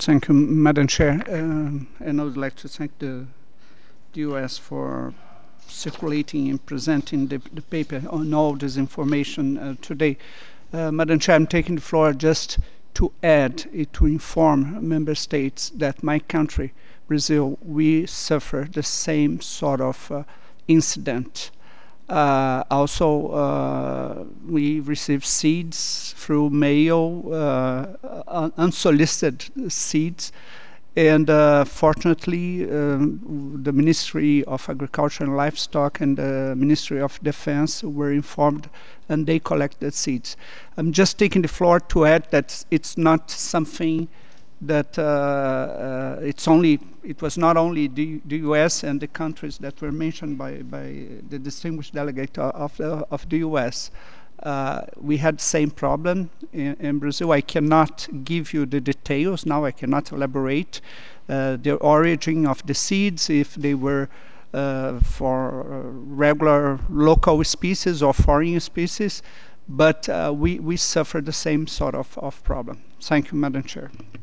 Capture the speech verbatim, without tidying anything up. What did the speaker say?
Thank you, Madam Chair. Um, and I would like to thank the, the U S for circulating and presenting the, the paper on all this information uh, today. Uh, Madam Chair, I'm taking the floor just to add, uh, to inform member states that my country, Brazil, we suffer the same sort of uh, incident. Uh, also, uh, we receive seeds through mail, uh, unsolicited seeds. And uh, fortunately, um, the Ministry of Agriculture and Livestock and the Ministry of Defense were informed and they collected seeds. I'm just taking the floor to add that it's not something that uh, uh, it's only, it was not only the, the U S and the countries that were mentioned by, by the distinguished delegate of the, of the U S. Uh, we had the same problem in, in Brazil. I cannot give you the details now. I cannot elaborate uh, the origin of the seeds, if they were uh, for uh, regular local species or foreign species, but uh, we, we suffer the same sort of, of problem. Thank you, Madam Chair.